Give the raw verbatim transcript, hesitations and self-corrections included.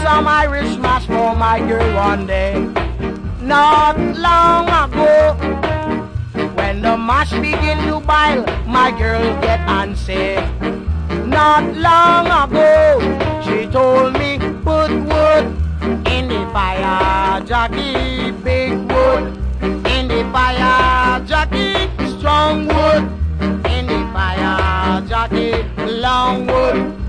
some Irish mash for my girl one day. Not long ago, when the mash begin to boil, my girl get unsafe. Not long ago, she told me, put wood in the fire, Jackie, big wood in the fire, Jackie, strong wood in the fire, Jackie, long wood